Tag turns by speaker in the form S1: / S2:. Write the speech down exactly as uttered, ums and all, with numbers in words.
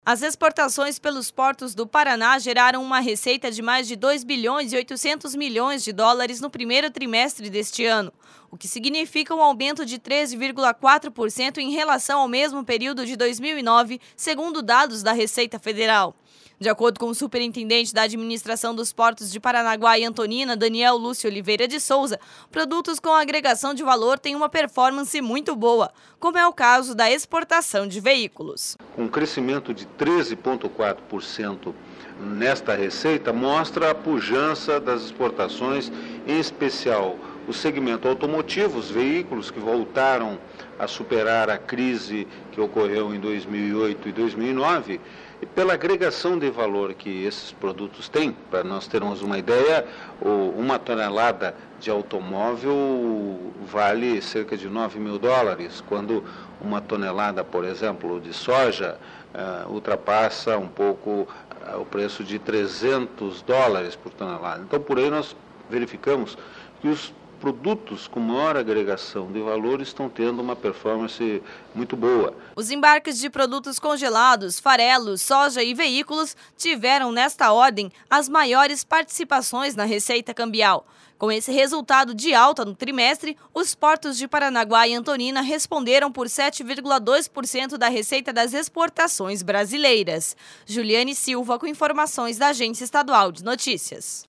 S1: As exportações pelos portos do Paraná geraram uma receita de mais de dois bilhões e oitocentos milhões de dólares no primeiro trimestre deste ano, o que significa um aumento de treze vírgula quatro por cento em relação ao mesmo período de dois mil e nove, segundo dados da Receita Federal. De acordo com o superintendente da Administração dos Portos de Paranaguá e Antonina, Daniel Lúcio Oliveira de Souza, produtos com agregação de valor têm uma performance muito boa, como é o caso da exportação de veículos.
S2: Um crescimento de treze vírgula quatro por cento nesta receita mostra a pujança das exportações, em especial o segmento automotivo, os veículos que voltaram a superar a crise que ocorreu em dois mil e oito e dois mil e nove, e pela agregação de valor que esses produtos têm. Para nós termos uma ideia, uma tonelada de automóvel vale cerca de nove mil dólares, quando uma tonelada, por exemplo, de soja uh, ultrapassa um pouco uh, o preço de trezentos dólares por tonelada. Então, por aí nós verificamos que os produtos com maior agregação de valor estão tendo uma performance muito boa.
S1: Os embarques de produtos congelados, farelos, soja e veículos tiveram, nesta ordem, as maiores participações na receita cambial. Com esse resultado de alta no trimestre, os portos de Paranaguá e Antonina responderam por sete vírgula dois por cento da receita das exportações brasileiras. Juliane Silva, com informações da Agência Estadual de Notícias.